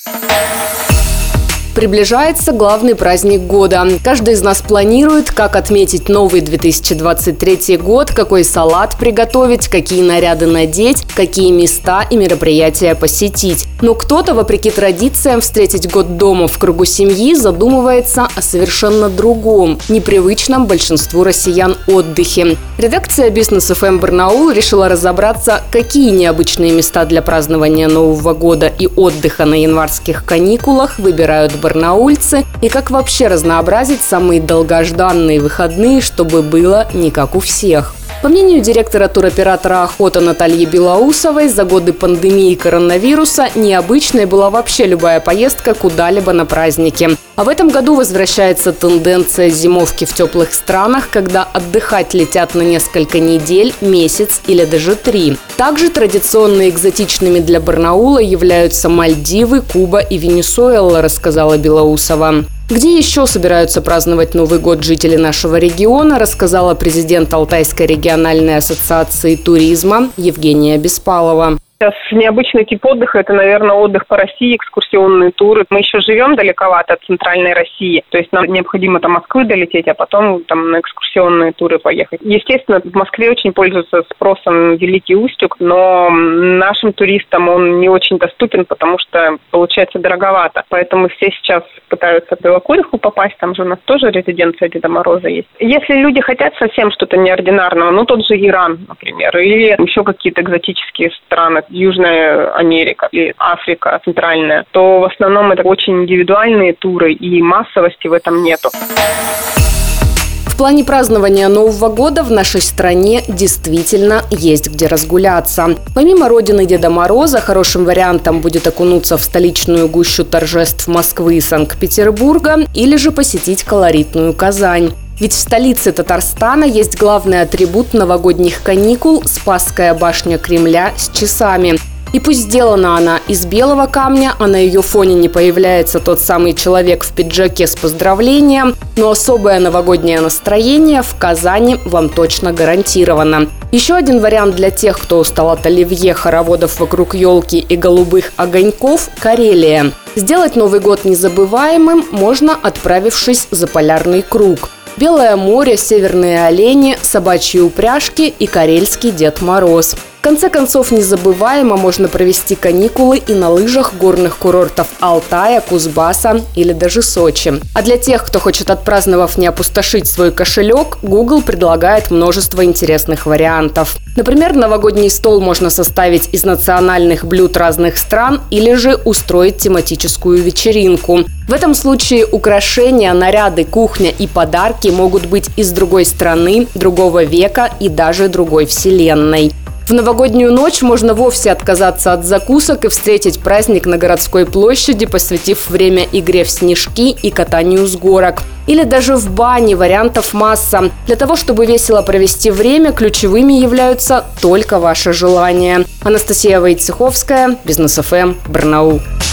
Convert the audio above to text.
Приближается главный праздник года. Каждый из нас планирует, как отметить новый 2023 год, какой салат приготовить, какие наряды надеть, какие места и мероприятия посетить. Но кто-то, вопреки традициям встретить год дома в кругу семьи, задумывается о совершенно другом, непривычном большинству россиян отдыхе. Редакция Business FM Барнаул решила разобраться, какие необычные места для празднования Нового года и отдыха на январских каникулах выбирают барнаульцы и как вообще разнообразить самые долгожданные выходные, чтобы было не как у всех. По мнению директора туроператора «Охота» Натальи Белоусовой, за годы пандемии коронавируса необычной была вообще любая поездка куда-либо на праздники. А в этом году возвращается тенденция зимовки в теплых странах, когда отдыхать летят на несколько недель, месяц или даже 3. Также традиционно экзотичными для Барнаула являются Мальдивы, Куба и Венесуэла, рассказала Белоусова. Где еще собираются праздновать Новый год жители нашего региона, рассказала президент Алтайской региональной ассоциации туризма Евгения Беспалова. Сейчас необычный тип отдыха – это, наверное, отдых по России, экскурсионные туры. Мы еще живем далековато от центральной России, то есть нам необходимо до Москвы долететь, а потом там на экскурсионные туры поехать. Естественно, в Москве очень пользуется спросом Великий Устюг, но нашим туристам он не очень доступен, потому что получается дороговато. Поэтому все сейчас пытаются в Белокуриху попасть, там же у нас тоже резиденция Деда Мороза есть. Если люди хотят совсем что-то неординарного, тот же Иран, например, или еще какие-то экзотические страны, Южная Америка или Африка центральная, то в основном это очень индивидуальные туры, и массовости в этом нету. В плане празднования Нового года в нашей стране действительно есть где разгуляться. Помимо родины Деда Мороза, хорошим вариантом будет окунуться в столичную гущу торжеств Москвы и Санкт-Петербурга или же посетить колоритную Казань. Ведь в столице Татарстана есть главный атрибут новогодних каникул – Спасская башня Кремля с часами. И пусть сделана она из белого камня, а на ее фоне не появляется тот самый человек в пиджаке с поздравлением, но особое новогоднее настроение в Казани вам точно гарантировано. Еще один вариант для тех, кто устал от оливье, хороводов вокруг елки и голубых огоньков – Карелия. Сделать Новый год незабываемым можно, отправившись за полярный круг. Белое море, северные олени, собачьи упряжки и карельский Дед Мороз. В конце концов, незабываемо можно провести каникулы и на лыжах горных курортов Алтая, Кузбасса или даже Сочи. А для тех, кто хочет, отпраздновав, не опустошить свой кошелек, Google предлагает множество интересных вариантов. Например, новогодний стол можно составить из национальных блюд разных стран или же устроить тематическую вечеринку. В этом случае украшения, наряды, кухня и подарки могут быть из другой страны, другого века и даже другой вселенной. В новогоднюю ночь можно вовсе отказаться от закусок и встретить праздник на городской площади, посвятив время игре в снежки и катанию с горок. Или даже в бане вариантов масса. Для того, чтобы весело провести время, ключевыми являются только ваши желания. Анастасия Войцеховская, Business FM, Барнаул.